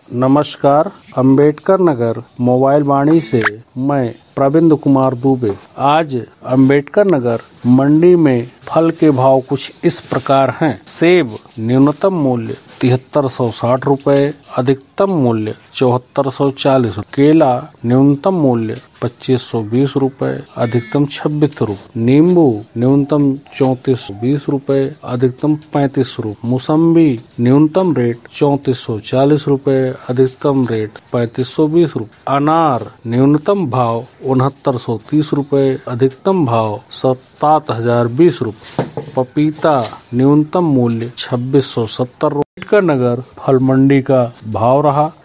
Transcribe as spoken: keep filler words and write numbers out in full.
नमस्कार, अंबेडकर नगर मोबाइल वाणी से मैं प्रविंद कुमार दुबे। आज अंबेडकर नगर मंडी में फल के भाव कुछ इस प्रकार हैं। सेब न्यूनतम मूल्य तिहत्तर सौ साठ रूपए, अधिकतम मूल्य चौहत्तर सौ चालीस। केला न्यूनतम मूल्य पच्चीस सौ बीस रूपए, अधिकतम छब्बीस रूपए। नींबू न्यूनतम चौंतीस सौ बीस रूपए, अधिकतम पैंतीस रूपए। मौसम्बी न्यूनतम रेट चौंतीस सौ चालीस रूपए, अधिकतम रेट पैंतीस सौ बीस रूपए। अनार न्यूनतम भाव उनहत्तर सौ तीस रूपए, अधिकतम भाव सात हजार बीस रूपए। पपीता न्यूनतम मूल्य छब्बीस सौ सत्तर रूपए। अंबेडकर नगर फल मंडी का भाव रहा।